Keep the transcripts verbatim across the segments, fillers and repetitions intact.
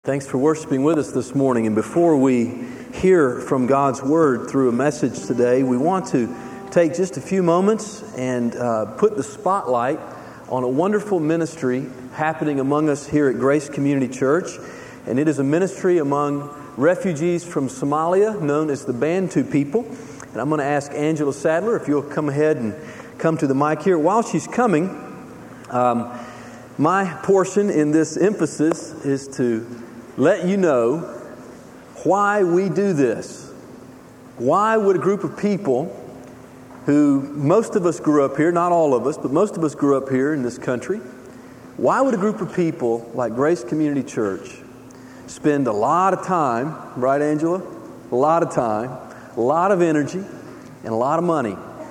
Thanks for worshiping with us this morning. And before we hear from God's Word through a message today, we want to take just a few moments and uh, put the spotlight on a wonderful ministry happening among us here at Grace Community Church. And it is a ministry among refugees from Somalia known as the Bantu people. And I'm going to ask Angela Sadler if you'll come ahead and come to the mic here. While she's coming, um, my portion in this emphasis is to let you know why we do this. Why would a group of people who, most of us grew up here, not all of us, but most of us grew up here in this country, why would a group of people like Grace Community Church spend a lot of time, right Angela? A lot of time, a lot of energy, and a lot of money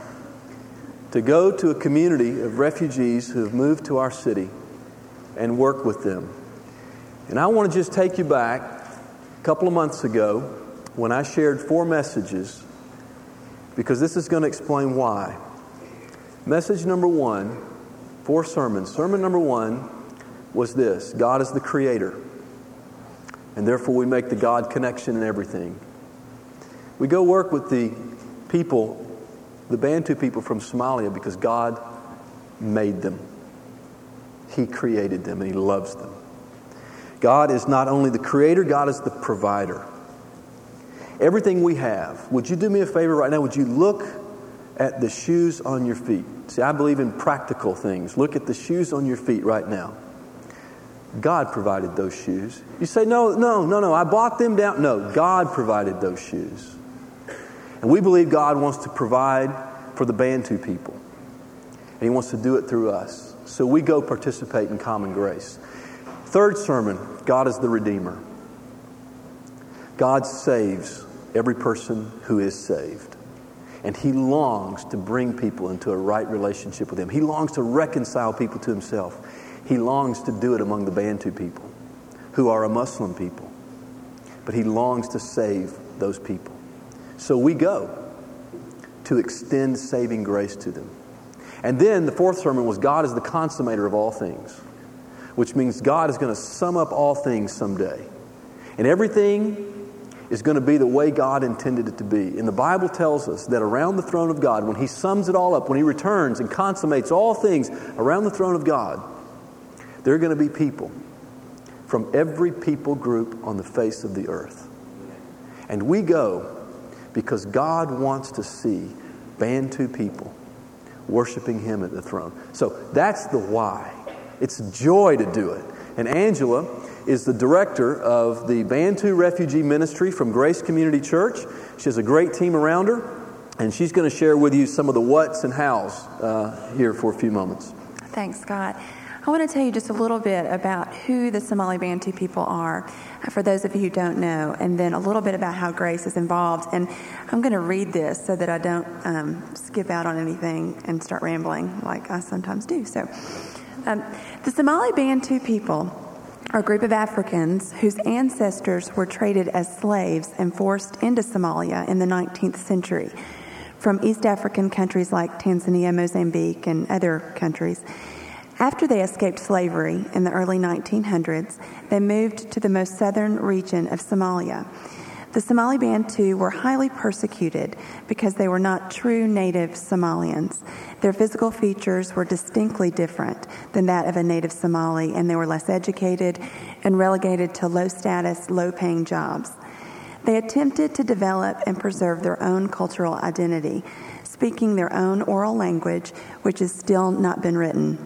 to go to a community of refugees who have moved to our city and work with them? And I want to just take you back a couple of months ago when I shared four messages, because this is going to explain why. Message number one, four sermons. Sermon number one was this: God is the Creator, and therefore we make the God connection in everything. We go work with the people, the Bantu people from Somalia, because God made them. He created them and He loves them. God is not only the Creator, God is the provider. Everything we have. Would you do me a favor right now? Would you look at the shoes on your feet? See, I believe in practical things. Look at the shoes on your feet right now. God provided those shoes. You say, no, no, no, no, I bought them down. No, God provided those shoes. And we believe God wants to provide for the Bantu people. And He wants to do it through us. So we go participate in common grace. Third sermon, God is the Redeemer. God saves every person who is saved. And He longs to bring people into a right relationship with Him. He longs to reconcile people to Himself. He longs to do it among the Bantu people, who are a Muslim people. But He longs to save those people. So we go to extend saving grace to them. And then the fourth sermon was God is the consummator of all things, which means God is going to sum up all things someday. And everything is going to be the way God intended it to be. And the Bible tells us that around the throne of God, when He sums it all up, when He returns and consummates all things around the throne of God, there are going to be people from every people group on the face of the earth. And we go because God wants to see Bantu people worshiping Him at the throne. So that's the why. It's a joy to do it. And Angela is the director of the Bantu Refugee Ministry from Grace Community Church. She has a great team around her, and she's going to share with you some of the whats and hows uh, here for a few moments. Thanks, Scott. I want to tell you just a little bit about who the Somali Bantu people are, for those of you who don't know, and then a little bit about how Grace is involved. And I'm going to read this so that I don't um, skip out on anything and start rambling like I sometimes do. So, um, the Somali Bantu people are a group of Africans whose ancestors were traded as slaves and forced into Somalia in the nineteenth century from East African countries like Tanzania, Mozambique, and other countries. After they escaped slavery in the early nineteen hundreds, they moved to the most southern region of Somalia. The Somali Bantu were highly persecuted because they were not true native Somalians. Their physical features were distinctly different than that of a native Somali, and they were less educated and relegated to low-status, low-paying jobs. They attempted to develop and preserve their own cultural identity, speaking their own oral language, which has still not been written.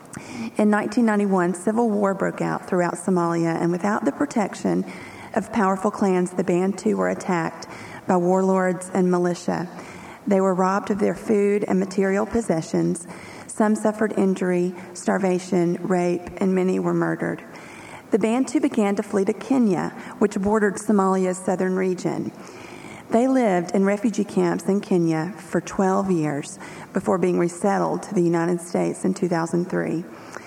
In nineteen ninety-one, civil war broke out throughout Somalia, and without the protection of powerful clans, the Bantu were attacked by warlords and militia. They were robbed of their food and material possessions. Some suffered injury, starvation, rape, and many were murdered. The Bantu began to flee to Kenya, which bordered Somalia's southern region. They lived in refugee camps in Kenya for twelve years before being resettled to the United States in two thousand three.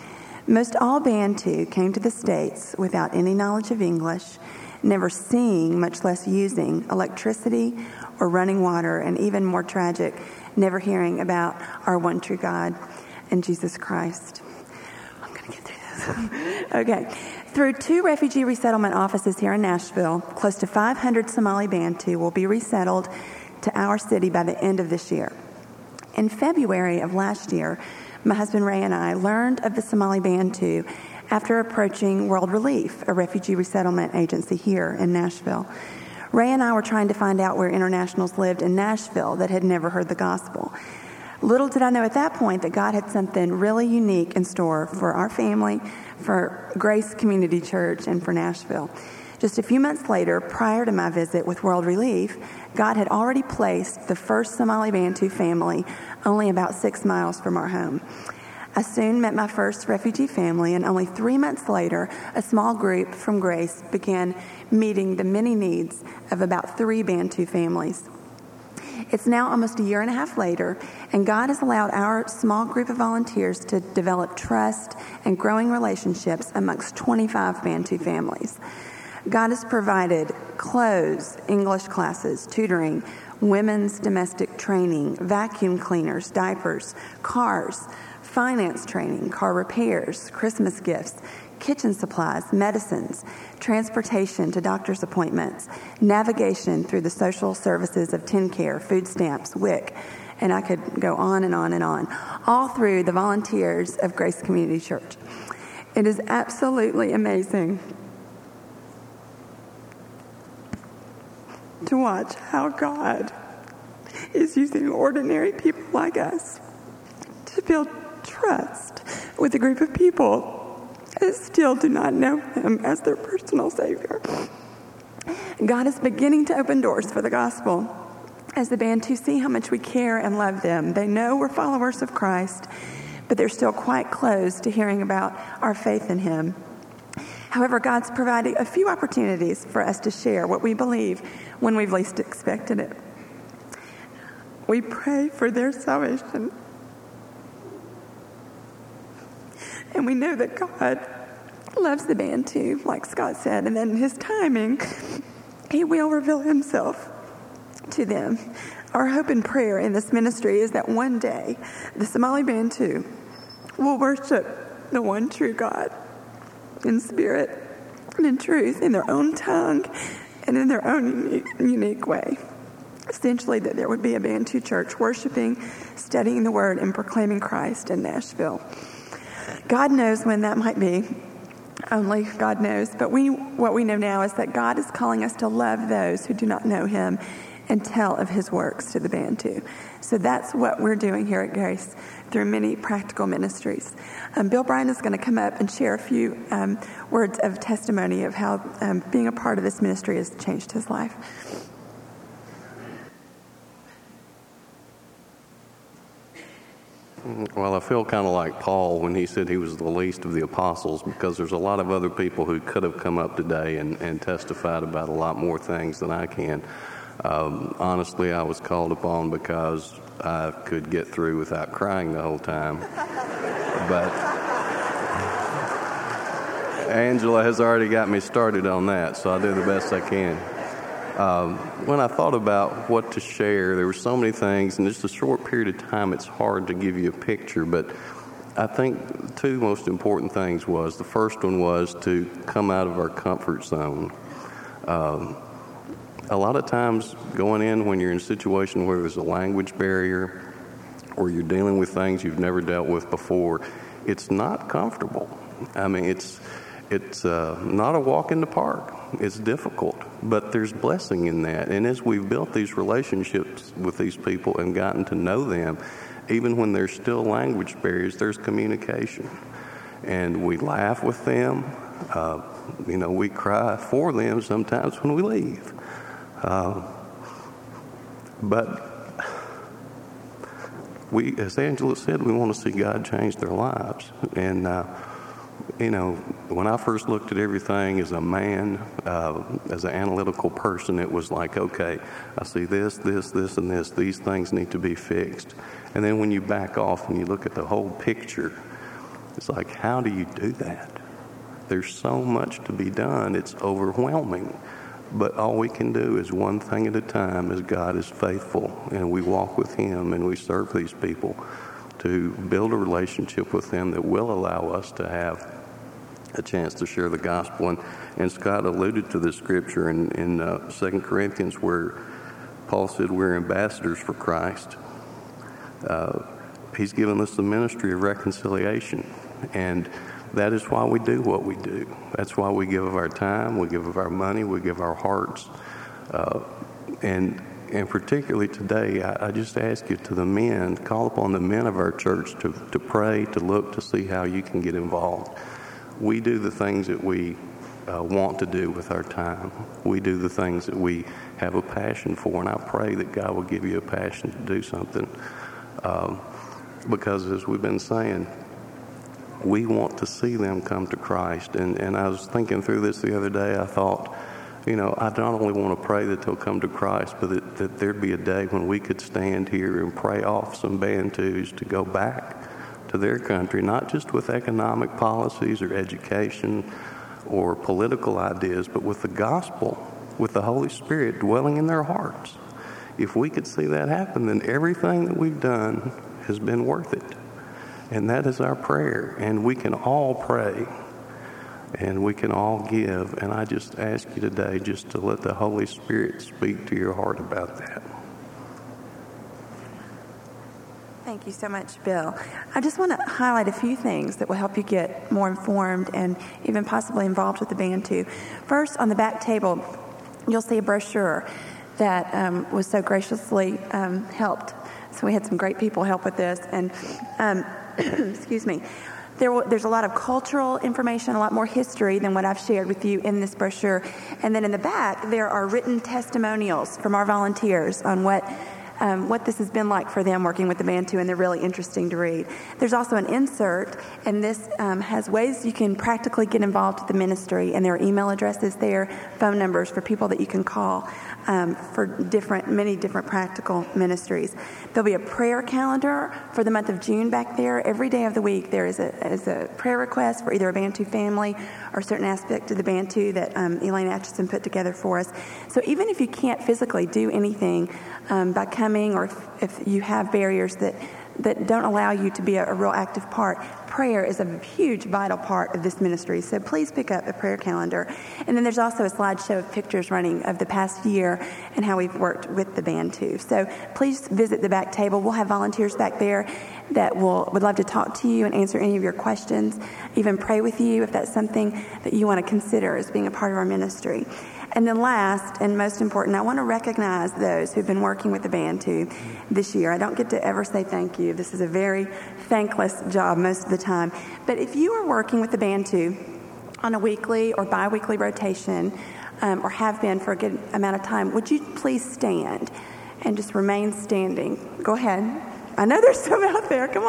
Most all Bantu came to the States without any knowledge of English, never seeing, much less using, electricity or running water, and even more tragic, never hearing about our one true God and Jesus Christ. I'm going to get through this. Okay. Through two refugee resettlement offices here in Nashville, close to five hundred Somali Bantu will be resettled to our city by the end of this year. In February of last year, my husband Ray and I learned of the Somali Bantu after approaching World Relief, a refugee resettlement agency here in Nashville. Ray and I were trying to find out where internationals lived in Nashville that had never heard the gospel. Little did I know at that point that God had something really unique in store for our family, for Grace Community Church, and for Nashville. Just a few months later, prior to my visit with World Relief, God had already placed the first Somali Bantu family only about six miles from our home. I soon met my first refugee family, and only three months later, a small group from Grace began meeting the many needs of about three Bantu families. It's now almost a year and a half later, and God has allowed our small group of volunteers to develop trust and growing relationships amongst twenty-five Bantu families. God has provided clothes, English classes, tutoring, women's domestic training, vacuum cleaners, diapers, cars, finance training, car repairs, Christmas gifts, kitchen supplies, medicines, transportation to doctor's appointments, navigation through the social services of TennCare, food stamps, W I C, and I could go on and on and on, all through the volunteers of Grace Community Church. It is absolutely amazing to watch how God is using ordinary people like us to build trust with a group of people that still do not know Him as their personal Savior. God is beginning to open doors for the gospel as the Bantu see how much we care and love them. They know we're followers of Christ, but they're still quite closed to hearing about our faith in Him. However, God's providing a few opportunities for us to share what we believe when we've least expected it. We pray for their salvation. And we know that God loves the Bantu, like Scott said, and then in His timing, He will reveal Himself to them. Our hope and prayer in this ministry is that one day the Somali Bantu will worship the one true God in spirit and in truth, in their own tongue and in their own unique, unique way. Essentially, that there would be a Bantu church worshiping, studying the Word, and proclaiming Christ in Nashville. God knows when that might be. Only God knows. But we, what we know now is that God is calling us to love those who do not know Him and tell of His works to the Bantu. So that's what we're doing here at Grace through many practical ministries. Um, Bill Bryan is going to come up and share a few um, words of testimony of how um, being a part of this ministry has changed his life. Well, I feel kind of like Paul when he said he was the least of the apostles, because there's a lot of other people who could have come up today and, and testified about a lot more things than I can. Um, honestly, I was called upon because I could get through without crying the whole time. But Angela has already got me started on that, so I'll do the best I can. Um, when I thought about what to share, there were so many things, and just a short period of time, it's hard to give you a picture. But I think two most important things was, the first one was to come out of our comfort zone. Um, a lot of times going in when you're in a situation where there's a language barrier or you're dealing with things you've never dealt with before, it's not comfortable. I mean, it's it's uh, not a walk in the park. It's difficult, but there's blessing in that. And as we've built these relationships with these people and gotten to know them, even when there's still language barriers, there's communication. And we laugh with them. Uh, you know, we cry for them sometimes when we leave. Uh, but we, as Angela said, we want to see God change their lives. And, uh, you know, when I first looked at everything as a man, uh, as an analytical person, it was like, okay, I see this, this, this, and this. These things need to be fixed. And then when you back off and you look at the whole picture, it's like, how do you do that? There's so much to be done. It's overwhelming. But all we can do is one thing at a time, as God is faithful, and we walk with Him and we serve these people to build a relationship with them that will allow us to have a chance to share the gospel. And, and Scott alluded to this scripture in, in uh, Second Corinthians where Paul said we're ambassadors for Christ. Uh, he's given us the ministry of reconciliation, and that is why we do what we do. That's why we give of our time, we give of our money, we give our hearts. Uh, and and particularly today, I, I just ask you to the men, call upon the men of our church to, to pray, to look to see how you can get involved. We do the things that we uh, want to do with our time. We do the things that we have a passion for, and I pray that God will give you a passion to do something. Um, because as we've been saying, we want to see them come to Christ. And, and I was thinking through this the other day. I thought, you know, I not only want to pray that they'll come to Christ, but that, that there'd be a day when we could stand here and pray off some Bantus to go back to their country, not just with economic policies or education or political ideas, but with the gospel, with the Holy Spirit dwelling in their hearts. If we could see that happen, then everything that we've done has been worth it. And that is our prayer. And we can all pray. And we can all give. And I just ask you today just to let the Holy Spirit speak to your heart about that. Thank you so much, Bill. I just want to highlight a few things that will help you get more informed and even possibly involved with the Bantu. First, on the back table, you'll see a brochure that um, was so graciously um, helped. So we had some great people help with this. And um, excuse me. There, w- there's a lot of cultural information, a lot more history than what I've shared with you in this brochure. And then in the back, there are written testimonials from our volunteers on what um, what this has been like for them working with the Bantu, and they're really interesting to read. There's also an insert, and this um, has ways you can practically get involved with the ministry, and there are email addresses there, phone numbers for people that you can call um, for different, many different practical ministries. There'll be a prayer calendar for the month of June back there. Every day of the week there is a, is a prayer request for either a Bantu family or a certain aspect of the Bantu that um, Elaine Atchison put together for us. So even if you can't physically do anything um, by coming, or if, if you have barriers that, that don't allow you to be a, a real active part, prayer is a huge, vital part of this ministry. So please pick up a prayer calendar. And then there's also a slideshow of pictures running of the past year and how we've worked with the Bantu. So please visit the back table. We'll have volunteers back there that will would love to talk to you and answer any of your questions, even pray with you if that's something that you want to consider as being a part of our ministry. And then last and most important, I want to recognize those who've been working with the Bantu this year. I don't get to ever say thank you. This is a very thankless job most of the time. But if you are working with the Bantu on a weekly or bi-weekly rotation, um, or have been for a good amount of time, would you please stand and just remain standing? Go ahead. I know there's some out there. Come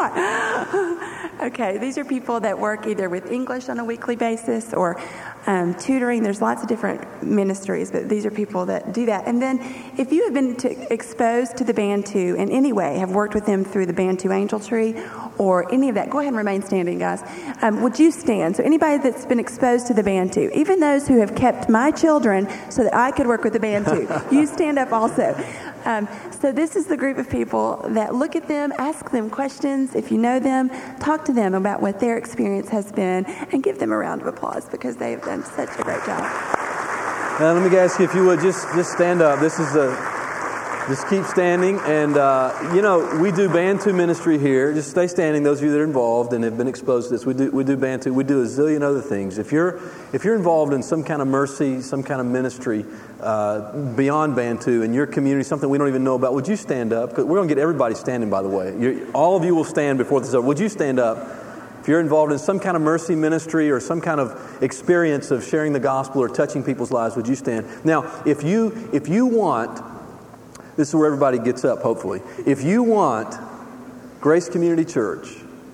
on. Okay, these are people that work either with English on a weekly basis or um, tutoring. There's lots of different ministries, but these are people that do that. And then if you have been to, exposed to the Bantu in any way, have worked with them through the Bantu Angel Tree or any of that, go ahead and remain standing, guys. Um, would you stand? So anybody that's been exposed to the Bantu, even those who have kept my children so that I could work with the Bantu, you stand up also. Um, so this is the group of people that look at them, ask them questions. If you know them, talk to them about what their experience has been and give them a round of applause because they have done such a great job. Now, let me ask you if you would just, just stand up. This is a... Just keep standing, and uh, you know, we do Bantu ministry here. Just stay standing, those of you that are involved and have been exposed to this. We do we do Bantu. We do a zillion other things. If you're if you're involved in some kind of mercy, some kind of ministry uh, beyond Bantu in your community, something we don't even know about, would you stand up? Because we're going to get everybody standing, by the way. You're, all of you will stand before this is over. Would you stand up? If you're involved in some kind of mercy ministry or some kind of experience of sharing the gospel or touching people's lives, would you stand? Now, if you if you want... This is where everybody gets up, hopefully. If you want Grace Community Church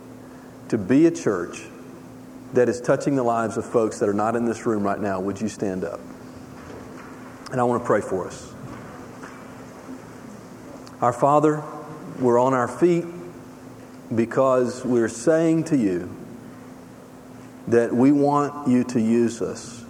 to be a church that is touching the lives of folks that are not in this room right now, would you stand up? And I want to pray for us. Our Father, we're on our feet because we're saying to you that we want you to use us.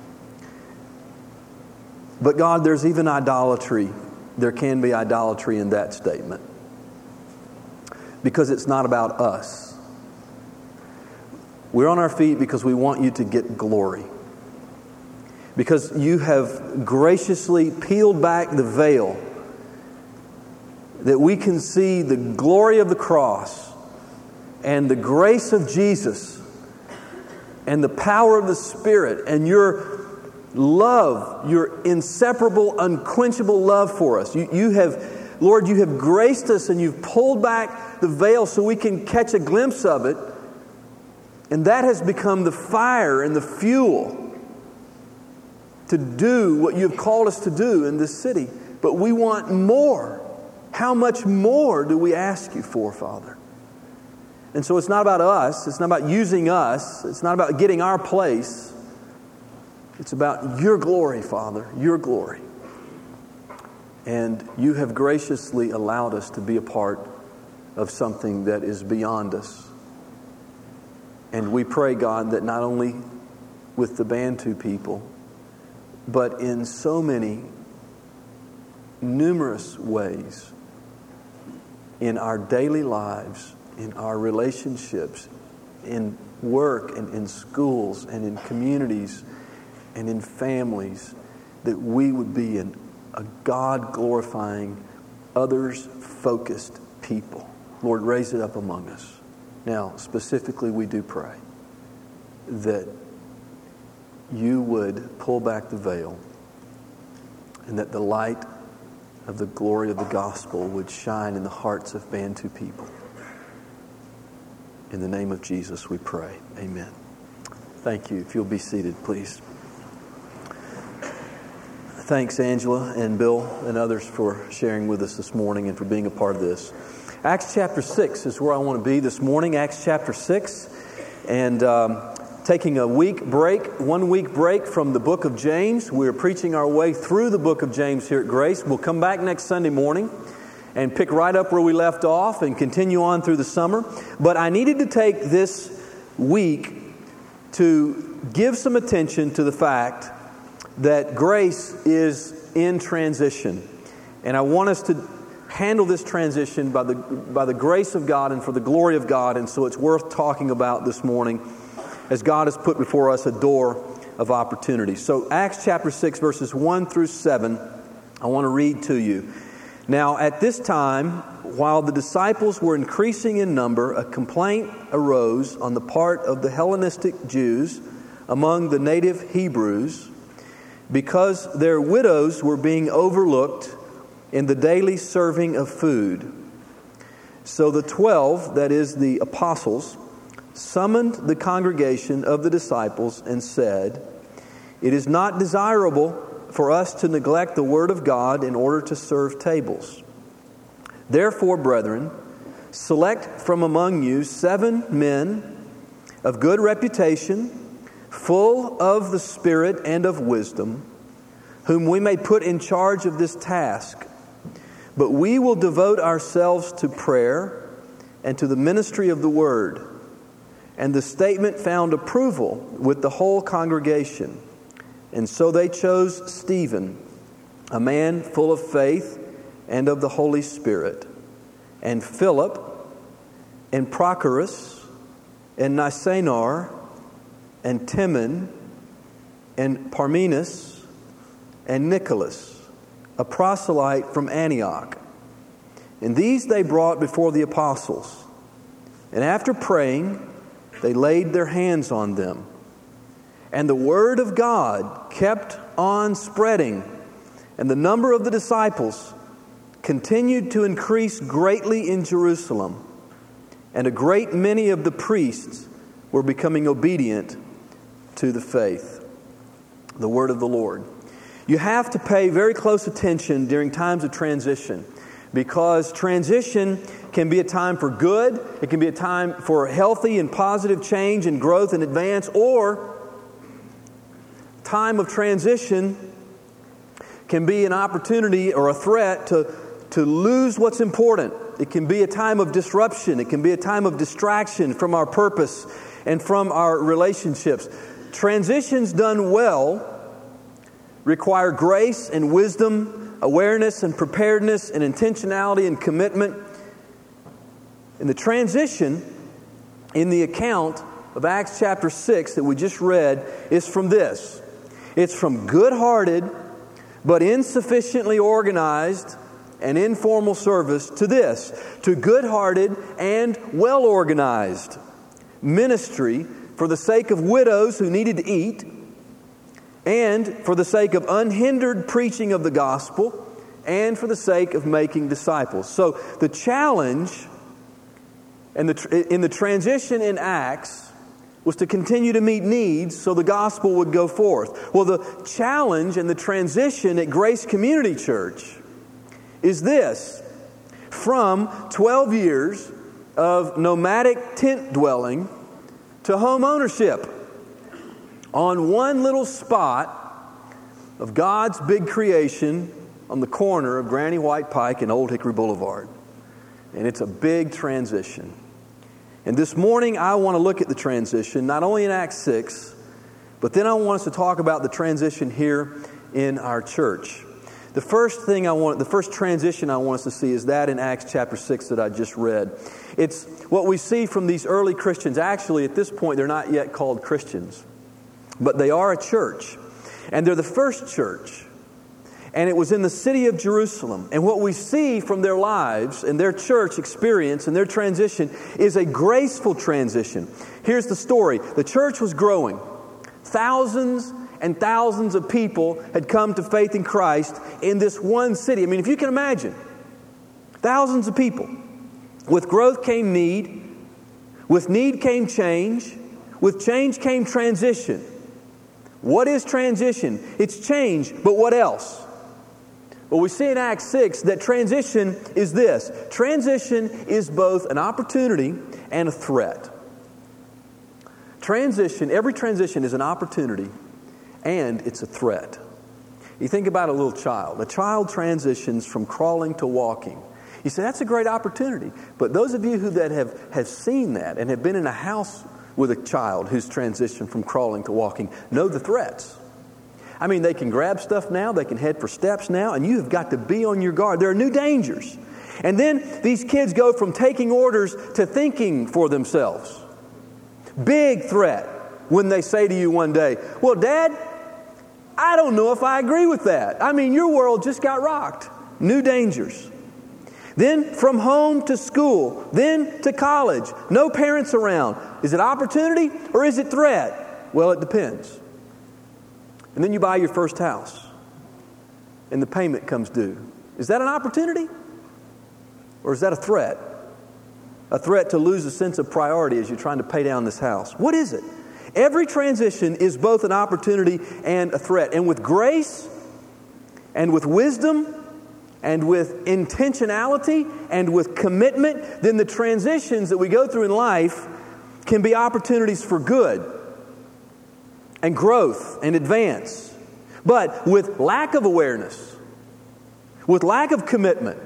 But God, there's even idolatry. There can be idolatry in that statement because it's not about us. We're on our feet because we want you to get glory. Because you have graciously peeled back the veil that we can see the glory of the cross and the grace of Jesus and the power of the Spirit and your love, your inseparable, unquenchable love for us. You, you have, Lord, you have graced us and you've pulled back the veil so we can catch a glimpse of it. And that has become the fire and the fuel to do what you've called us to do in this city. But we want more. How much more do we ask you for, Father? And so it's not about us. It's not about using us. It's not about getting our place. It's about your glory, Father, your glory. And you have graciously allowed us to be a part of something that is beyond us. And we pray, God, that not only with the Bantu people, but in so many numerous ways in our daily lives, in our relationships, in work and in schools and in communities and in families, that we would be an, a God-glorifying, others-focused people. Lord, raise it up among us. Now, specifically, we do pray that you would pull back the veil and that the light of the glory of the gospel would shine in the hearts of Bantu people. In the name of Jesus we pray. Amen. Thank you. If you'll be seated, please. Thanks, Angela and Bill and others for sharing with us this morning and for being a part of this. Acts chapter six is where I want to be this morning. Acts chapter six. And um, taking a week break, one week break from the book of James. We're preaching our way through the book of James here at Grace. We'll come back next Sunday morning and pick right up where we left off and continue on through the summer. But I needed to take this week to give some attention to the fact that Grace is in transition. And I want us to handle this transition by the by the grace of God and for the glory of God. And so it's worth talking about this morning as God has put before us a door of opportunity. So Acts chapter six, verses one through seven, I want to read to you. Now, at this time, while the disciples were increasing in number, a complaint arose on the part of the Hellenistic Jews among the native Hebrews because their widows were being overlooked in the daily serving of food. So the twelve, that is the apostles, summoned the congregation of the disciples and said, "It is not desirable for us to neglect the word of God in order to serve tables. Therefore, brethren, select from among you seven men of good reputation, full of the Spirit and of wisdom, whom we may put in charge of this task. But we will devote ourselves to prayer and to the ministry of the word." And the statement found approval with the whole congregation. And so they chose Stephen, a man full of faith and of the Holy Spirit, and Philip, and Prochorus, and Nicanor, and Timon, and Parmenas, and Nicholas, a proselyte from Antioch. And these they brought before the apostles. And after praying, they laid their hands on them. And the word of God kept on spreading, and the number of the disciples continued to increase greatly in Jerusalem. And a great many of the priests were becoming obedient to the faith. The word of the Lord. You have to pay very close attention during times of transition, because transition can be a time for good, it can be a time for healthy and positive change and growth and advance, or time of transition can be an opportunity or a threat to, to lose what's important. It can be a time of disruption, it can be a time of distraction from our purpose and from our relationships. Transitions done well require grace and wisdom, awareness and preparedness and intentionality and commitment. And the transition in the account of Acts chapter six that we just read is from this. It's from good-hearted but insufficiently organized and informal service to this, to good-hearted and well-organized ministry for the sake of widows who needed to eat, and for the sake of unhindered preaching of the gospel, and for the sake of making disciples. So the challenge and the, in the transition in Acts was to continue to meet needs so the gospel would go forth. Well, the challenge and the transition at Grace Community Church is this: from twelve years of nomadic tent dwelling to home ownership on one little spot of God's big creation on the corner of Granny White Pike and Old Hickory Boulevard. And it's a big transition. And this morning I want to look at the transition, not only in Acts six, but then I want us to talk about the transition here in our church. The first thing I want, the first transition I want us to see is that in Acts chapter six that I just read. It's what we see from these early Christians. Actually, at this point, they're not yet called Christians, but they are a church. And they're the first church. And it was in the city of Jerusalem. And what we see from their lives and their church experience and their transition is a graceful transition. Here's the story. The church was growing. Thousands and thousands of people had come to faith in Christ in this one city. I mean, if you can imagine, thousands of people. With growth came need. With need came change. With change came transition. What is transition? It's change, but what else? Well, we see in Acts six that transition is this. Transition is both an opportunity and a threat. Transition, every transition is an opportunity and it's a threat. You think about a little child. A child transitions from crawling to walking. You say, that's a great opportunity. But those of you who that have, have seen that and have been in a house with a child who's transitioned from crawling to walking know the threats. I mean, they can grab stuff now, they can head for steps now, and you've got to be on your guard. There are new dangers. And then these kids go from taking orders to thinking for themselves. Big threat when they say to you one day, well, Dad, I don't know if I agree with that. I mean, your world just got rocked. New dangers. Then from home to school, then to college. No parents around. Is it opportunity or is it threat? Well, it depends. And then you buy your first house and the payment comes due. Is that an opportunity? Or is that a threat? A threat to lose a sense of priority as you're trying to pay down this house. What is it? Every transition is both an opportunity and a threat. And with grace and with wisdom and with intentionality and with commitment, then the transitions that we go through in life can be opportunities for good and growth and advance. But with lack of awareness, with lack of commitment,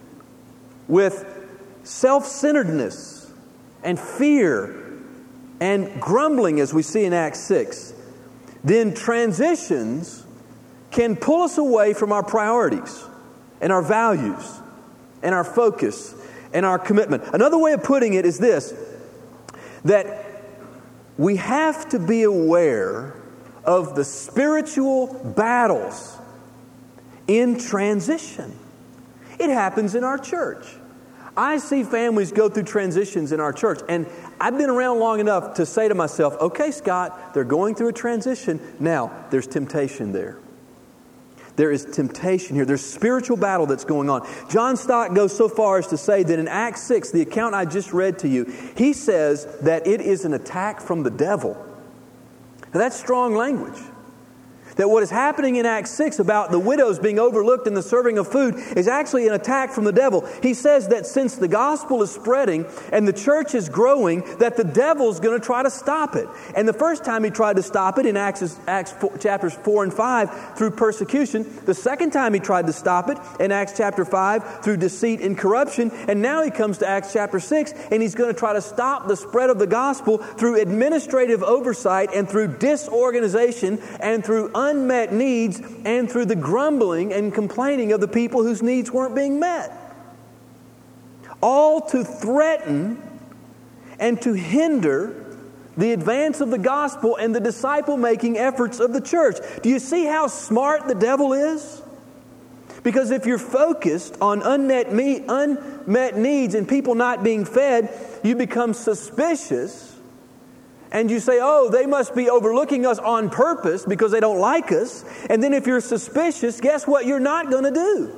with self-centeredness and fear and grumbling, as we see in Acts six, then transitions can pull us away from our priorities and our values and our focus and our commitment. Another way of putting it is this, that we have to be aware of the spiritual battles in transition. It happens in our church. I see families go through transitions in our church, and I've been around long enough to say to myself, okay, Scott, they're going through a transition. Now, there's temptation there. There is temptation here. There's spiritual battle that's going on. John Stott goes so far as to say that in Acts six, the account I just read to you, he says that it is an attack from the devil. Now, that's strong language. That what is happening in Acts six about the widows being overlooked in the serving of food is actually an attack from the devil. He says that since the gospel is spreading and the church is growing, that the devil's going to try to stop it. And the first time he tried to stop it in Acts, Acts four, chapters four and five through persecution. The second time he tried to stop it in Acts chapter five through deceit and corruption. And now he comes to Acts chapter six and he's going to try to stop the spread of the gospel through administrative oversight and through disorganization and through unmet needs and through the grumbling and complaining of the people whose needs weren't being met. All to threaten and to hinder the advance of the gospel and the disciple-making efforts of the church. Do you see how smart the devil is? Because if you're focused on unmet, me, unmet needs and people not being fed, you become suspicious. And you say, oh, they must be overlooking us on purpose because they don't like us. And then if you're suspicious, guess what you're not going to do?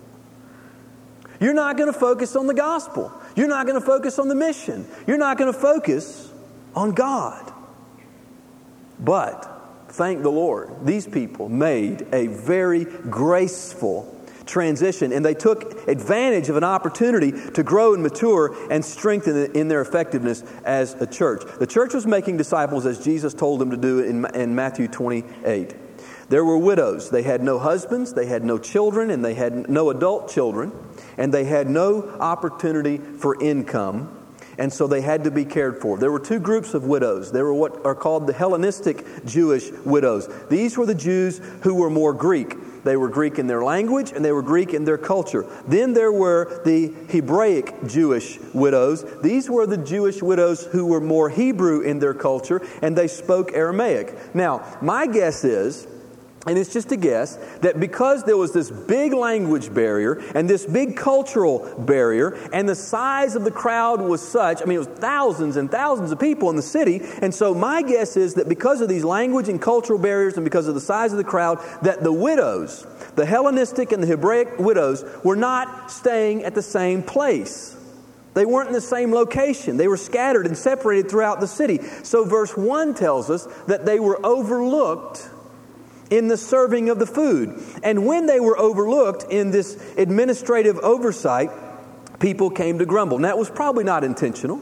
You're not going to focus on the gospel. You're not going to focus on the mission. You're not going to focus on God. But, thank the Lord, these people made a very graceful transition, and they took advantage of an opportunity to grow and mature and strengthen in their effectiveness as a church. The church was making disciples as Jesus told them to do in, in Matthew twenty-eight. There were widows. They had no husbands, they had no children, and they had no adult children, and they had no opportunity for income, and so they had to be cared for. There were two groups of widows. There were what are called the Hellenistic Jewish widows. These were the Jews who were more Greek. They were Greek in their language and they were Greek in their culture. Then there were the Hebraic Jewish widows. These were the Jewish widows who were more Hebrew in their culture and they spoke Aramaic. Now, my guess is, and it's just a guess, that because there was this big language barrier and this big cultural barrier and the size of the crowd was such, I mean, it was thousands and thousands of people in the city. And so my guess is that because of these language and cultural barriers and because of the size of the crowd, that the widows, the Hellenistic and the Hebraic widows, were not staying at the same place. They weren't in the same location. They were scattered and separated throughout the city. So verse one tells us that they were overlooked in the serving of the food. And when they were overlooked in this administrative oversight, people came to grumble. Now, it was probably not intentional.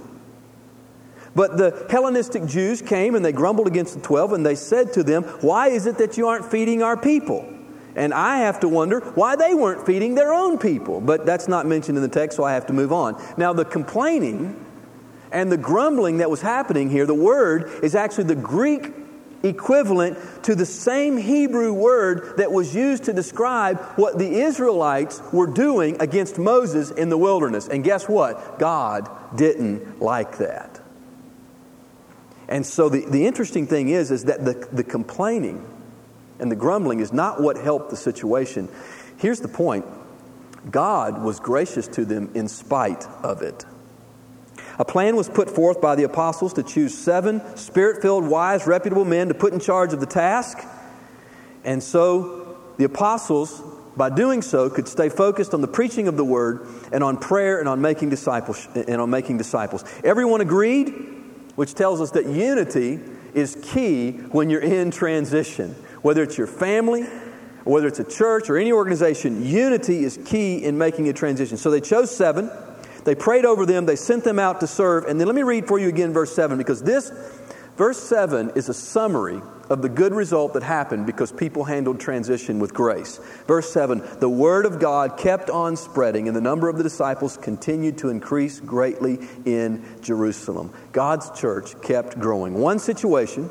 But the Hellenistic Jews came and they grumbled against the twelve and they said to them, why is it that you aren't feeding our people? And I have to wonder why they weren't feeding their own people. But that's not mentioned in the text, so I have to move on. Now, the complaining and the grumbling that was happening here, the word is actually the Greek equivalent to the same Hebrew word that was used to describe what the Israelites were doing against Moses in the wilderness. And guess what? God didn't like that. And so the, the interesting thing is, is that the, the complaining and the grumbling is not what helped the situation. Here's the point. God was gracious to them in spite of it. A plan was put forth by the apostles to choose seven Spirit-filled, wise, reputable men to put in charge of the task. And so the apostles, by doing so, could stay focused on the preaching of the word and on prayer and on making disciples. And on making disciples. Everyone agreed, which tells us that unity is key when you're in transition. Whether it's your family, or whether it's a church or any organization, unity is key in making a transition. So they chose seven. They prayed over them. They sent them out to serve. And then let me read for you again verse seven, because this, verse seven, is a summary of the good result that happened because people handled transition with grace. Verse seven, the word of God kept on spreading, and the number of the disciples continued to increase greatly in Jerusalem. God's church kept growing. One situation,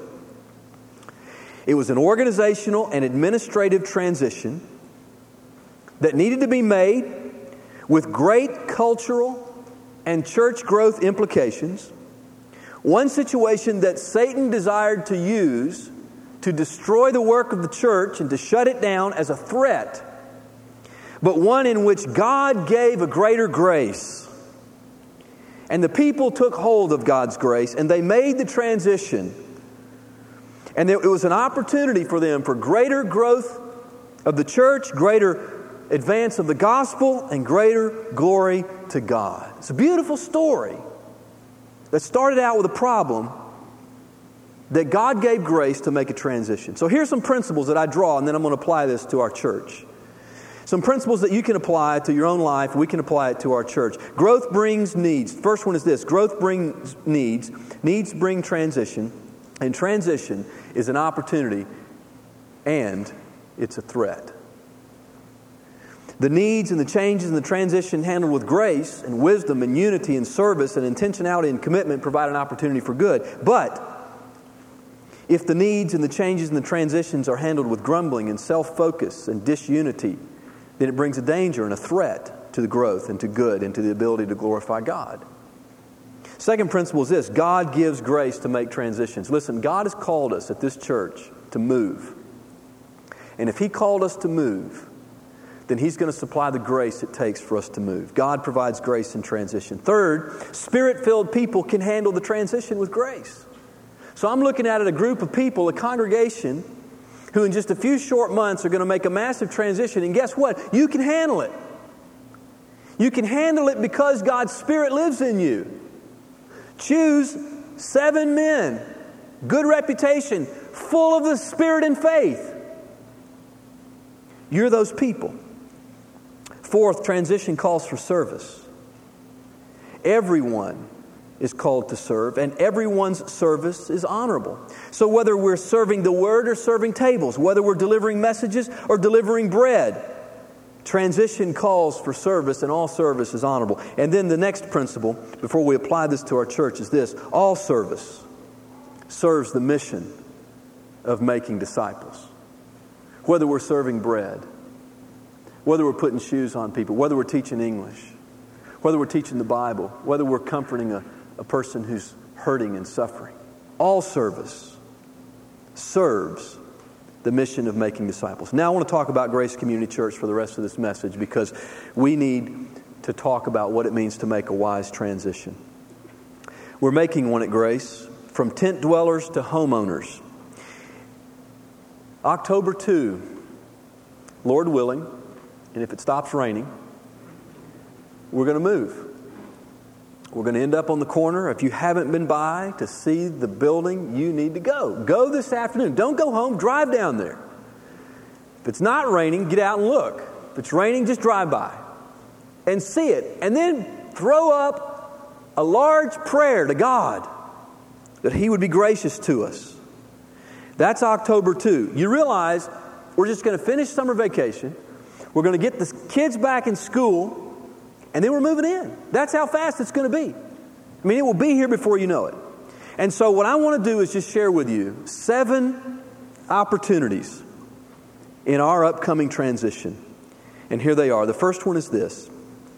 it was an organizational and administrative transition that needed to be made with great cultural and church growth implications. One situation that Satan desired to use to destroy the work of the church and to shut it down as a threat, but one in which God gave a greater grace. And the people took hold of God's grace and they made the transition. And it was an opportunity for them for greater growth of the church, greater advance of the gospel, and greater glory to God. It's a beautiful story that started out with a problem that God gave grace to make a transition. So here's some principles that I draw, and then I'm going to apply this to our church. Some principles that you can apply to your own life. We can apply it to our church. Growth brings needs. First one is this. Growth brings needs. Needs bring transition. And transition is an opportunity, and it's a threat. The needs and the changes and the transition handled with grace and wisdom and unity and service and intentionality and commitment provide an opportunity for good. But if the needs and the changes and the transitions are handled with grumbling and self-focus and disunity, then it brings a danger and a threat to the growth and to good and to the ability to glorify God. Second principle is this: God gives grace to make transitions. Listen, God has called us at this church to move. And if He called us to move, then He's going to supply the grace it takes for us to move. God provides grace in transition. Third, Spirit-filled people can handle the transition with grace. So I'm looking at it, a group of people, a congregation, who in just a few short months are going to make a massive transition. And guess what? You can handle it. You can handle it because God's Spirit lives in you. Choose seven men, good reputation, full of the Spirit and faith. You're those people. Fourth, transition calls for service. Everyone is called to serve, and everyone's service is honorable. So whether we're serving the Word or serving tables, whether we're delivering messages or delivering bread, transition calls for service, and all service is honorable. And then the next principle, before we apply this to our church, is this: all service serves the mission of making disciples. Whether we're serving bread, whether we're putting shoes on people, whether we're teaching English, whether we're teaching the Bible, whether we're comforting a, a person who's hurting and suffering, all service serves the mission of making disciples. Now I want to talk about Grace Community Church for the rest of this message, because we need to talk about what it means to make a wise transition. We're making one at Grace, from tent dwellers to homeowners. October second, Lord willing, and if it stops raining, we're going to move. We're going to end up on the corner. If you haven't been by to see the building, you need to go. Go this afternoon. Don't go home. Drive down there. If it's not raining, get out and look. If it's raining, just drive by and see it. And then throw up a large prayer to God that He would be gracious to us. That's October second. You realize we're just going to finish summer vacation. We're going to get the kids back in school. And then we're moving in. That's how fast it's going to be. I mean, it will be here before you know it. And so what I want to do is just share with you seven opportunities in our upcoming transition. And here they are. The first one is this: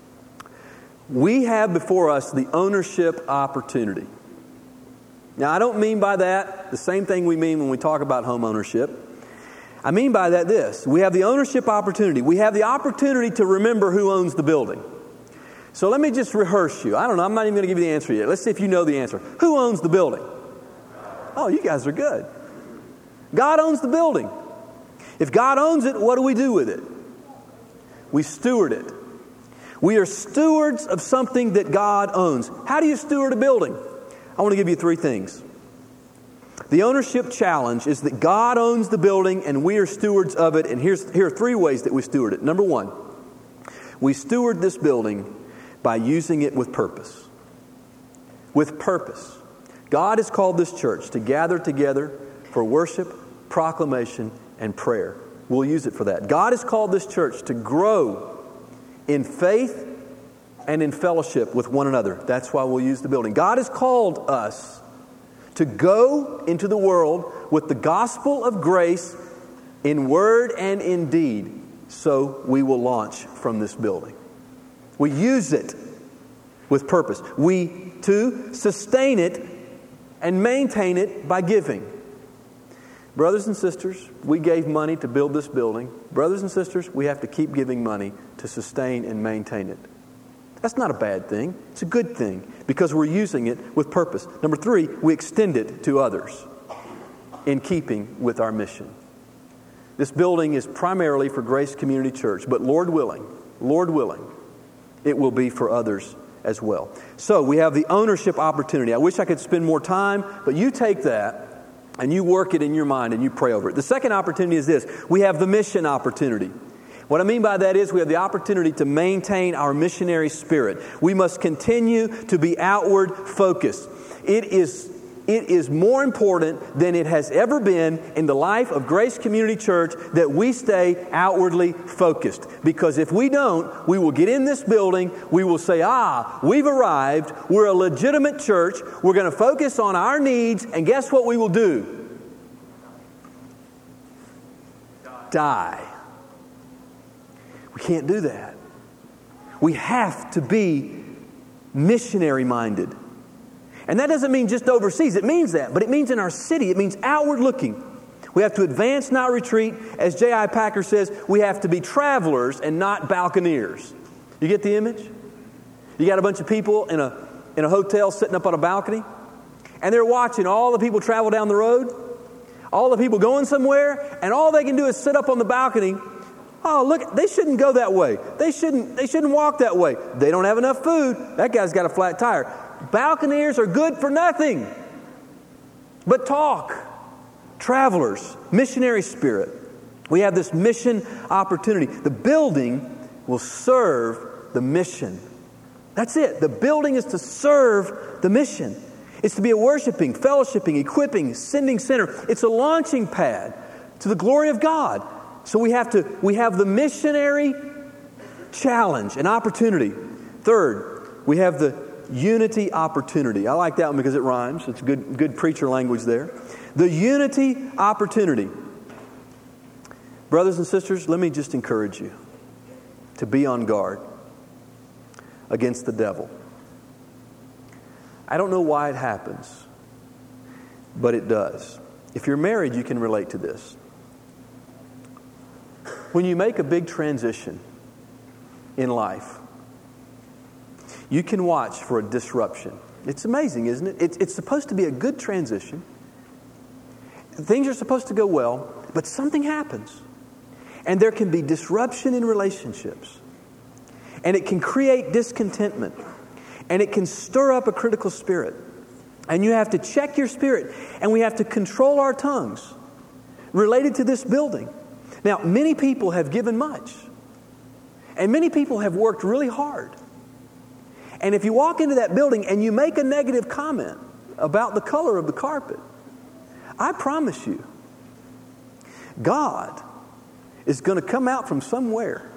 we have before us the ownership opportunity. Now, I don't mean by that the same thing we mean when we talk about home ownership. I mean by that this: we have the ownership opportunity. We have the opportunity to remember who owns the building. So let me just rehearse you. I don't know. I'm not even going to give you the answer yet. Let's see if you know the answer. Who owns the building? Oh, you guys are good. God owns the building. If God owns it, what do we do with it? We steward it. We are stewards of something that God owns. How do you steward a building? I want to give you three things. The ownership challenge is that God owns the building and we are stewards of it. And here's, here are three ways that we steward it. Number one, we steward this building by using it with purpose. With purpose. God has called this church to gather together for worship, proclamation, and prayer. We'll use it for that. God has called this church to grow in faith and in fellowship with one another. That's why we'll use the building. God has called us to go into the world with the gospel of grace in word and in deed. So we will launch from this building. We use it with purpose. We, too, sustain it and maintain it by giving. Brothers and sisters, we gave money to build this building. Brothers and sisters, we have to keep giving money to sustain and maintain it. That's not a bad thing. It's a good thing because we're using it with purpose. Number three, we extend it to others in keeping with our mission. This building is primarily for Grace Community Church, but Lord willing, Lord willing, it will be for others as well. So we have the ownership opportunity. I wish I could spend more time, but you take that and you work it in your mind and you pray over it. The second opportunity is this. We have the mission opportunity. What I mean by that is we have the opportunity to maintain our missionary spirit. We must continue to be outward focused. It is It is more important than it has ever been in the life of Grace Community Church that we stay outwardly focused. Because if we don't, we will get in this building, we will say, ah, we've arrived, we're a legitimate church, we're going to focus on our needs, and guess what we will do? Die. We can't do that. We have to be missionary minded. And that doesn't mean just overseas. It means that. But it means in our city. It means outward looking. We have to advance, not retreat. As J I Packer says, we have to be travelers and not balconeers. You get the image? You got a bunch of people in a, in a hotel sitting up on a balcony. And they're watching all the people travel down the road. All the people going somewhere. And all they can do is sit up on the balcony. Oh, look, they shouldn't go that way. They shouldn't, they shouldn't walk that way. They don't have enough food. That guy's got a flat tire. Balconeers are good for nothing but talk. Travelers, missionary spirit. We have this mission opportunity. The building will serve the mission. That's it. The building is to serve the mission. It's to be a worshiping, fellowshipping, equipping, sending center. It's a launching pad to the glory of God. So we have to, we have the missionary challenge and opportunity. Third, we have the unity opportunity. I like that one because it rhymes. It's good, good preacher language there. The unity opportunity. Brothers and sisters, let me just encourage you to be on guard against the devil. I don't know why it happens, but it does. If you're married, you can relate to this. When you make a big transition in life, you can watch for a disruption. It's amazing, isn't it? It's, it's supposed to be a good transition. Things are supposed to go well, but something happens. And there can be disruption in relationships. And it can create discontentment. And it can stir up a critical spirit. And you have to check your spirit. And we have to control our tongues related to this building. Now, many people have given much. And many people have worked really hard. And if you walk into that building and you make a negative comment about the color of the carpet, I promise you, God is going to come out from somewhere.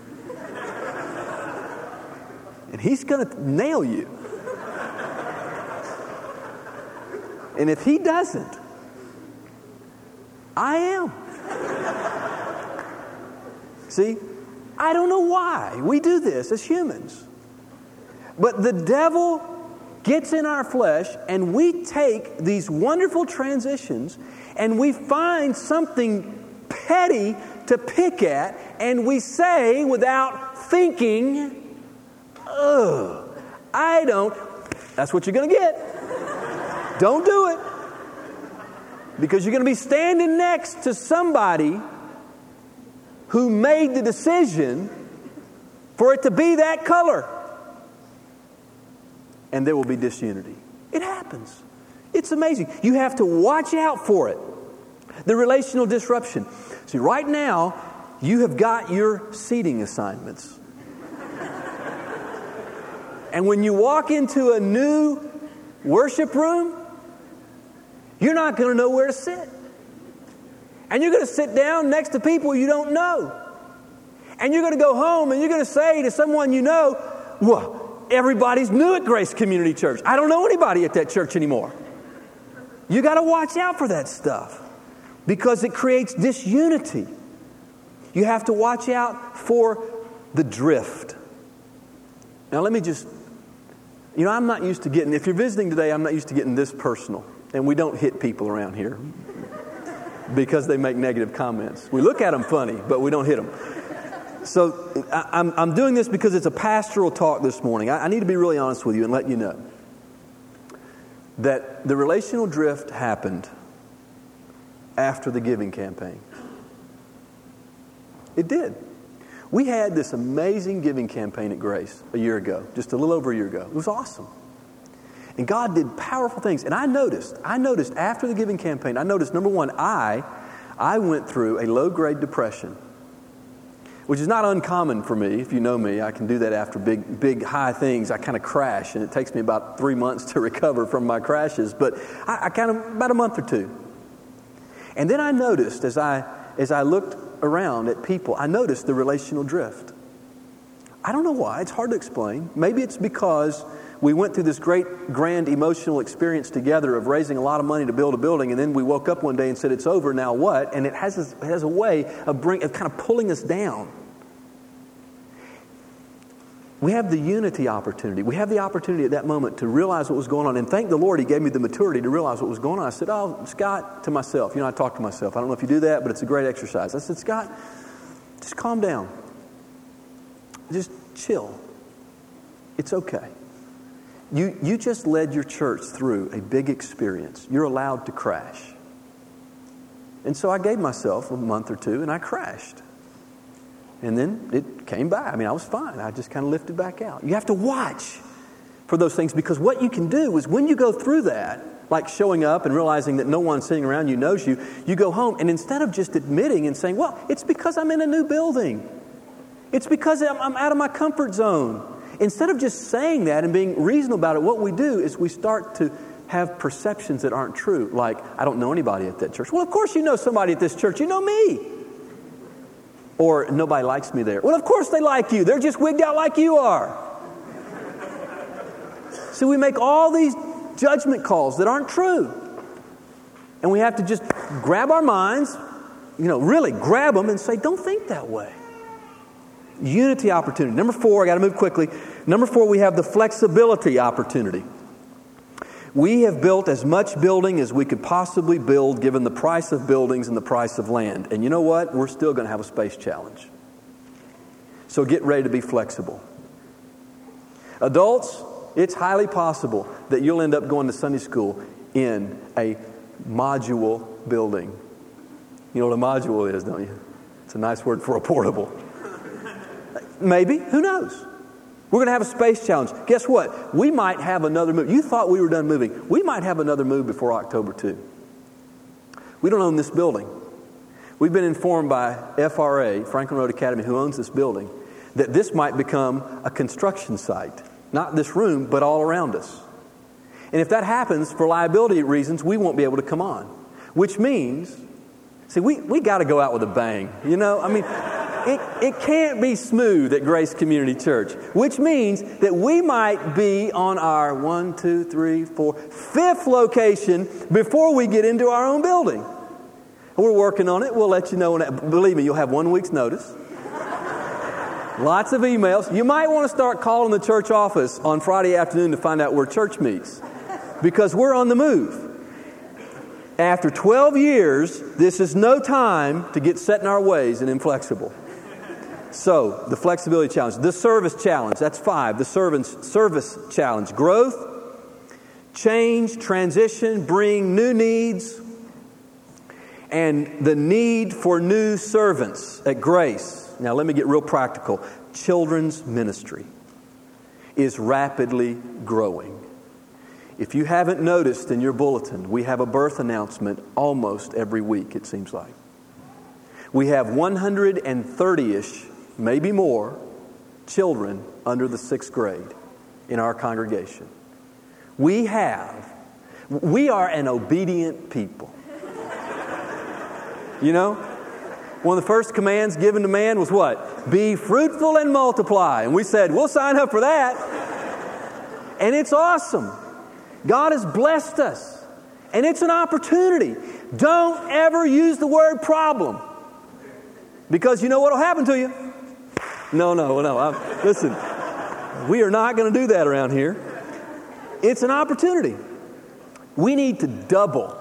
And He's going to nail you. And if He doesn't, I am. See, I don't know why we do this as humans. But the devil gets in our flesh and we take these wonderful transitions and we find something petty to pick at and we say without thinking, oh, I don't. That's what you're going to get. Don't do it. Because you're going to be standing next to somebody who made the decision for it to be that color. And there will be disunity. It happens. It's amazing. You have to watch out for it. The relational disruption. See, right now, you have got your seating assignments. And when you walk into a new worship room, you're not going to know where to sit. And you're going to sit down next to people you don't know. And you're going to go home and you're going to say to someone you know, well, everybody's new at Grace Community Church. I don't know anybody at that church anymore. You got to watch out for that stuff because it creates disunity. You have to watch out for the drift. Now let me just, you know, I'm not used to getting, if you're visiting today, I'm not used to getting this personal. And we don't hit people around here because they make negative comments. We look at them funny, but we don't hit them. So I, I'm, I'm doing this because it's a pastoral talk this morning. I, I need to be really honest with you and let you know that the relational drift happened after the giving campaign. It did. We had this amazing giving campaign at Grace a year ago, just a little over a year ago. It was awesome. And God did powerful things. And I noticed, I noticed after the giving campaign, I noticed, number one, I, I went through a low-grade depression, which is not uncommon for me. If you know me, I can do that after big, big high things. I kind of crash, and it takes me about three months to recover from my crashes. But I, I kind of, about a month or two. And then I noticed, as I, as I looked around at people, I noticed the relational drift. I don't know why. It's hard to explain. Maybe it's because we went through this great, grand emotional experience together of raising a lot of money to build a building, and then we woke up one day and said, it's over, now what? And it has a, it has a way of, bring, of kind of pulling us down. we have the unity opportunity. We have the opportunity at that moment to realize what was going on. And thank the Lord, He gave me the maturity to realize what was going on. I said, oh, Scott, to myself. You know, I talk to myself. I don't know if you do that, but it's a great exercise. I said, Scott, just calm down. Just chill. It's okay. You, you just led your church through a big experience. You're allowed to crash. And so I gave myself a month or two, and I crashed. And then it came back. I mean, I was fine. I just kind of lifted back out. You have to watch for those things, because what you can do is when you go through that, like showing up and realizing that no one sitting around you knows you, you go home, and instead of just admitting and saying, well, it's because I'm in a new building. It's because I'm, I'm out of my comfort zone. Instead of just saying that and being reasonable about it, what we do is we start to have perceptions that aren't true. Like, I don't know anybody at that church. Well, of course you know somebody at this church. You know me. Or, nobody likes me there. Well, of course they like you. They're just wigged out like you are. So we make all these judgment calls that aren't true. And we have to just grab our minds, you know, really grab them and say, don't think that way. Unity opportunity. Number four, I got to move quickly. Number four, we have the flexibility opportunity. We have built as much building as we could possibly build given the price of buildings and the price of land. And you know what? We're still going to have a space challenge. So get ready to be flexible. Adults, it's highly possible that you'll end up going to Sunday school in a module building. You know what a module is, don't you? It's a nice word for a portable. Maybe. Who knows? We're going to have a space challenge. Guess what? We might have another move. You thought we were done moving. We might have another move before October second. We don't own this building. We've been informed by F R A, Franklin Road Academy, who owns this building, that this might become a construction site. Not this room, but all around us. And if that happens, for liability reasons, we won't be able to come on. Which means, see, we, we got to go out with a bang. You know, I mean... It, it can't be smooth at Grace Community Church, which means that we might be on our one, two, three, four, fifth location before we get into our own building. We're working on it. We'll let you know. When that, believe me, you'll have one week's notice. Lots of emails. You might want to start calling the church office on Friday afternoon to find out where church meets, because we're on the move. After twelve years, this is no time to get set in our ways and inflexible. So, the flexibility challenge. The service challenge, that's five. The servants, service challenge. Growth, change, transition, bring new needs, and the need for new servants at Grace. Now, let me get real practical. Children's ministry is rapidly growing. If you haven't noticed in your bulletin, we have a birth announcement almost every week, it seems like. We have one hundred thirty-ish, maybe more, children under the sixth grade in our congregation. We have, we are an obedient people. You know, one of the first commands given to man was what? Be fruitful and multiply. And we said, we'll sign up for that. And it's awesome. God has blessed us. And it's an opportunity. Don't ever use the word problem. Because you know what will happen to you? No, no, no. I'm, listen, we are not going to do that around here. It's an opportunity. We need to double.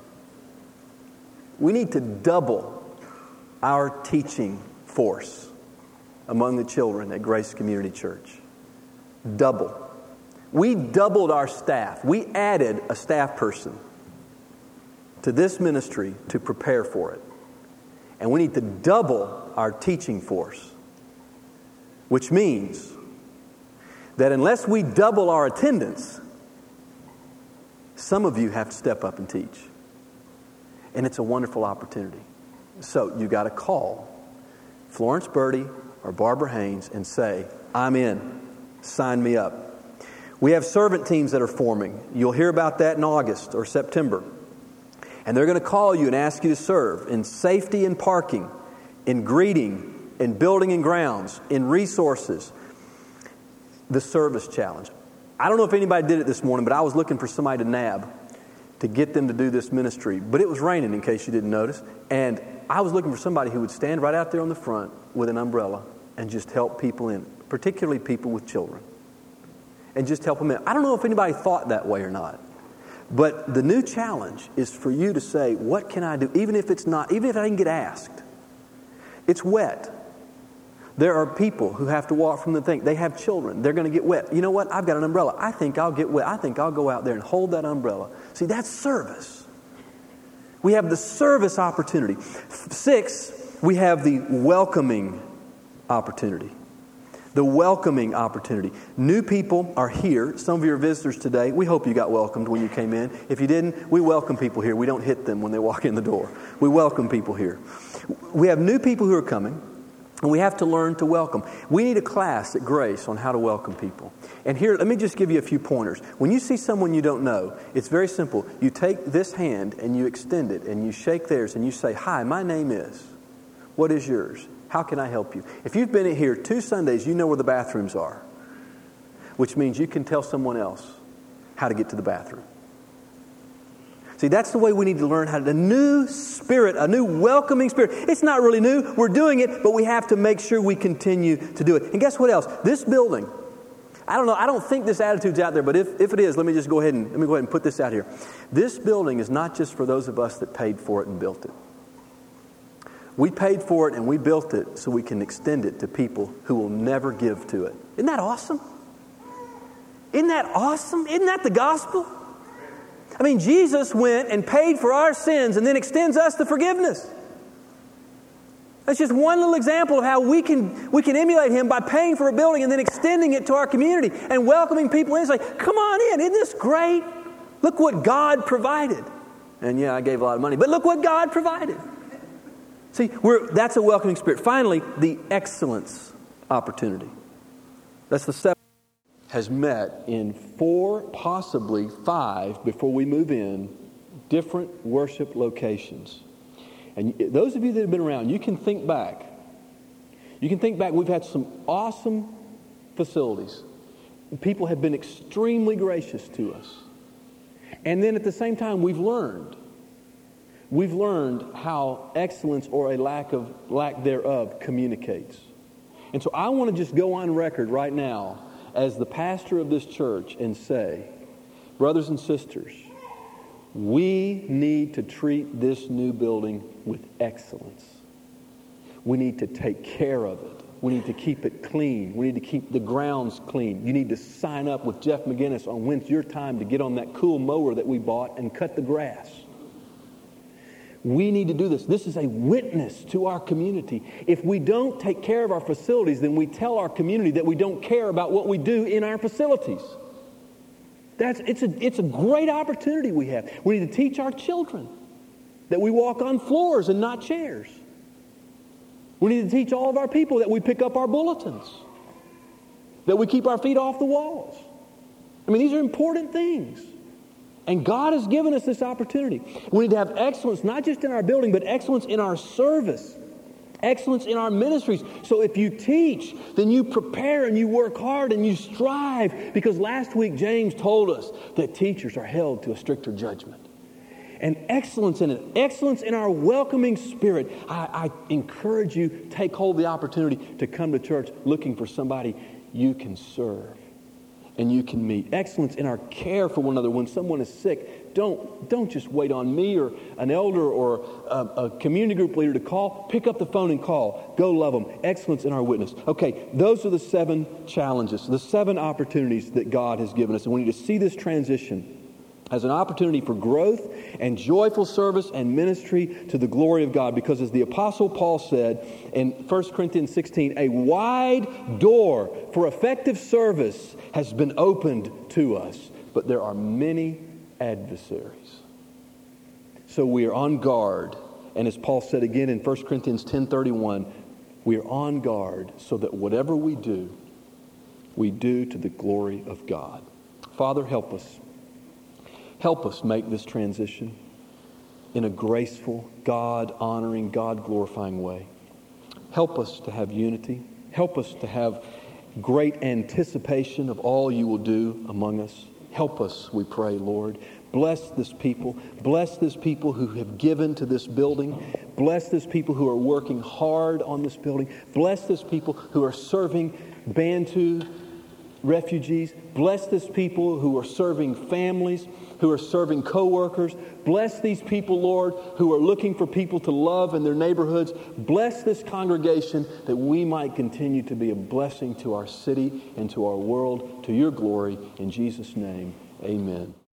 We need to double our teaching force among the children at Grace Community Church. Double. We doubled our staff. We added a staff person to this ministry to prepare for it. And we need to double our teaching force. Which means that unless we double our attendance, some of you have to step up and teach. And it's a wonderful opportunity. So you got to call Florence Birdie or Barbara Haynes and say, I'm in. Sign me up. We have servant teams that are forming. You'll hear about that in August or September. And they're going to call you and ask you to serve in safety and parking, in greeting, in building and grounds, in resources. The service challenge. I don't know if anybody did it this morning, but I was looking for somebody to nab to get them to do this ministry. But it was raining, in case you didn't notice. And I was looking for somebody who would stand right out there on the front with an umbrella and just help people in. particularly people with children, and just help them in. I don't know if anybody thought that way or not, but the new challenge is for you to say, what can I do? Even if it's not, even if I didn't get asked. It's wet. There are people who have to walk from the thing. They have children. They're going to get wet. You know what? I've got an umbrella. I think I'll get wet. I think I'll go out there and hold that umbrella. See, that's service. We have the service opportunity. Six, we have the welcoming opportunity. The welcoming opportunity. New people are here. Some of you are visitors today. We hope you got welcomed when you came in. If you didn't, we welcome people here. We don't hit them when they walk in the door. We welcome people here. We have new people who are coming. And we have to learn to welcome. We need a class at Grace on how to welcome people. And here, let me just give you a few pointers. When you see someone you don't know, it's very simple. You take this hand and you extend it and you shake theirs and you say, "Hi, my name is. What is yours? How can I help you?" If you've been here two Sundays, you know where the bathrooms are, which means you can tell someone else how to get to the bathroom. See, that's the way we need to learn how to, a new spirit, a new welcoming spirit. It's not really new. We're doing it, but we have to make sure we continue to do it. And guess what else? This building, I don't know, I don't think this attitude's out there, but if, if it is, let me just go ahead and let me go ahead and put this out here. This building is not just for those of us that paid for it and built it. We paid for it and we built it so we can extend it to people who will never give to it. Isn't that awesome? Isn't that awesome? Isn't that the gospel? I mean, Jesus went and paid for our sins and then extends us the forgiveness. That's just one little example of how we can we can emulate Him by paying for a building and then extending it to our community and welcoming people in. It's like, come on in. Isn't this great? Look what God provided. And yeah, I gave a lot of money, but look what God provided. See, we're, that's a welcoming spirit. Finally, the excellence opportunity. That's the seventh. Has met in four, possibly five, before we move in, different worship locations. And those of you that have been around, you can think back. You can think back, we've had some awesome facilities. People have been extremely gracious to us. And then at the same time, we've learned. We've learned how excellence or a lack of lack thereof communicates. And so I want to just go on record right now as the pastor of this church and say, brothers and sisters, we need to treat this new building with excellence. We need to take care of it. We need to keep it clean. We need to keep the grounds clean. You need to sign up with Jeff McGinnis on when's your time to get on that cool mower that we bought and cut the grass. We need to do this. This is a witness to our community. If we don't take care of our facilities, then we tell our community that we don't care about what we do in our facilities. That's, it's, a, it's a great opportunity we have. We need to teach our children that we walk on floors and not chairs. We need to teach all of our people that we pick up our bulletins, that we keep our feet off the walls. I mean, these are important things. And God has given us this opportunity. We need to have excellence, not just in our building, but excellence in our service. Excellence in our ministries. So if you teach, then you prepare and you work hard and you strive. Because last week James told us that teachers are held to a stricter judgment. And excellence in it. Excellence in our welcoming spirit. I, I encourage you, take hold of the opportunity to come to church looking for somebody you can serve. And you can meet. Excellence in our care for one another. When someone is sick, don't, don't just wait on me or an elder or a, a community group leader to call. Pick up the phone and call. Go love them. Excellence in our witness. Okay, those are the seven challenges, the seven opportunities that God has given us. And we need to see this transition as an opportunity for growth and joyful service and ministry to the glory of God. Because as the Apostle Paul said in First Corinthians sixteen, a wide door for effective service has been opened to us, but there are many adversaries. So we are on guard. And as Paul said again in First Corinthians ten thirty-one, we are on guard so that whatever we do, we do to the glory of God. Father, help us. Help us make this transition in a graceful, God-honoring, God-glorifying way. Help us to have unity. Help us to have great anticipation of all you will do among us. Help us, we pray, Lord. Bless this people. Bless this people who have given to this building. Bless this people who are working hard on this building. Bless this people who are serving Bantu refugees. Bless this people who are serving families, who are serving co-workers. Bless these people, Lord, who are looking for people to love in their neighborhoods. Bless this congregation that we might continue to be a blessing to our city and to our world, to your glory. In Jesus' name, amen.